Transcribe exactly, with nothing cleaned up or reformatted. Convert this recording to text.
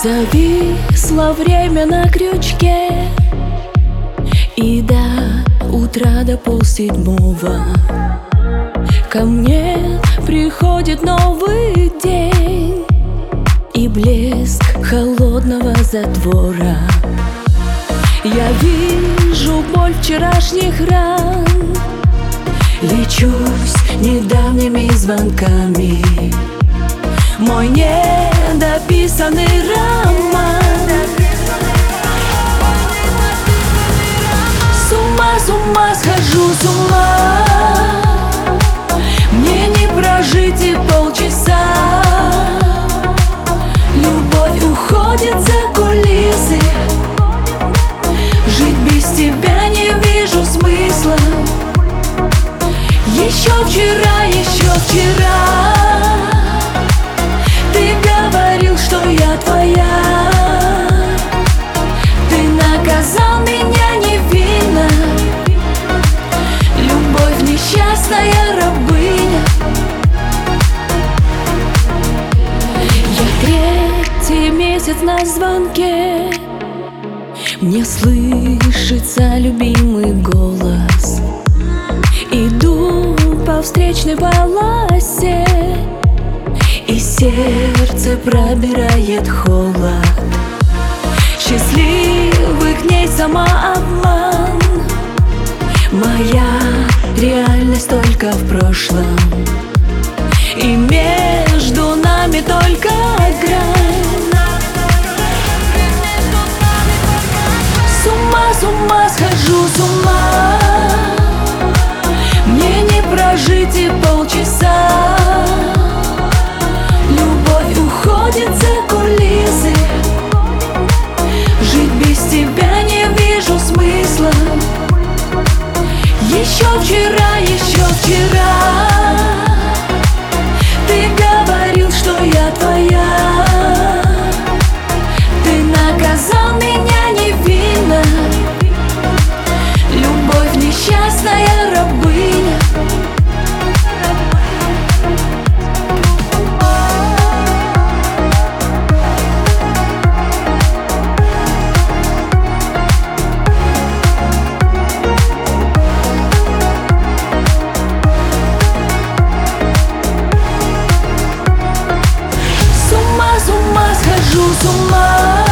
Зависло время на крючке, и до утра, до полседьмого ко мне приходит новый день и блеск холодного затвора. Я вижу боль вчерашних ран, лечусь недавними звонками. Мой недописанный роман. С ума, с ума схожу, с ума. Мне не прожить и полчаса. Любовь уходит за кулисы. Жить без тебя не вижу смысла. Еще вчера, еще вчера ты говорил, что я твоя. Ты наказал меня невинно. Любовь несчастная рабыня. Я третий месяц на звонке. Мне слышится любимый голос. Иду по встречной полосе, и сердце пробирает холод. Счастливых дней самообман. Моя реальность только в прошлом, и между нами только грань. С ума, с ума схожу, с ума. Мне не прожить и полчаса. Любовь уходит за кулисы. Жить без тебя не вижу смысла. Еще вчера, еще вчера ты говорил, что я твоя. Ты наказал меня невинно. Любовь несчастная рабыня. С ума схожу, с ума.